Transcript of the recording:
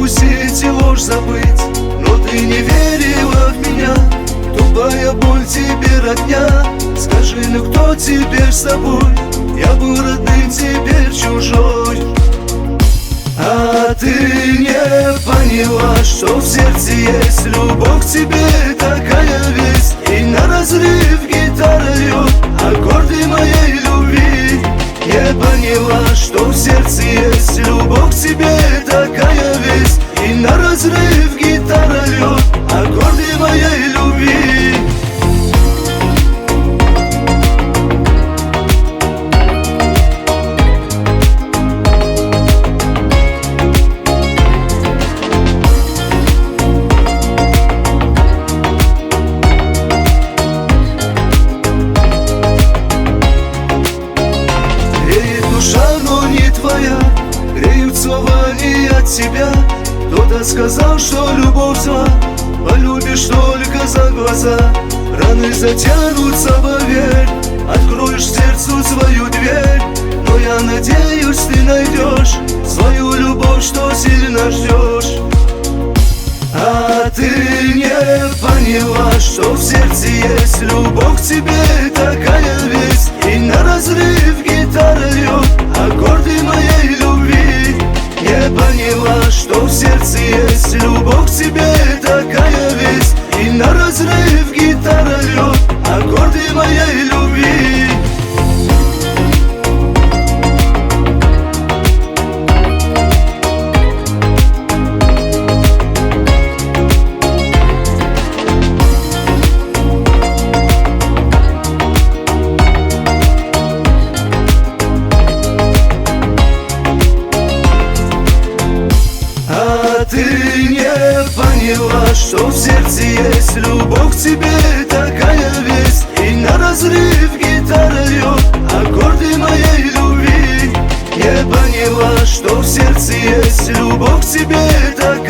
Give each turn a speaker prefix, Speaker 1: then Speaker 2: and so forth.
Speaker 1: Откусить и ложь забыть, но ты не верила в меня. Тупая боль тебе родня. Скажи, ну кто теперь с тобой? Я был родным, теперь чужой. А ты не поняла, что в сердце есть любовь к тебе, такая весть. И на разрыв гитара льет аккорды моей любви. Не поняла, что в сердце есть любовь к тебе, такая весть. И на разрыв гитара льет аккорды моей любви. Но не твоя, греют слова не от тебя. Кто-то сказал, что любовь зла, полюбишь только за глаза. Раны затянутся, поверь, откроешь сердцу свою дверь. Но я надеюсь, ты найдешь свою любовь, что сильно ждешь. А ты не поняла, что в сердце есть любовь к тебе, такая весть. И на разрыв гитара льет аккорды моей любви. Не поняла, что в сердце есть любовь к тебе, такая весть. И на разрыв гитара льет аккорды моей любви. Ты не поняла, что в сердце есть любовь к тебе, такая весть. И на разрыв гитара льет аккорды моей любви. Не поняла, что в сердце есть любовь к тебе, такая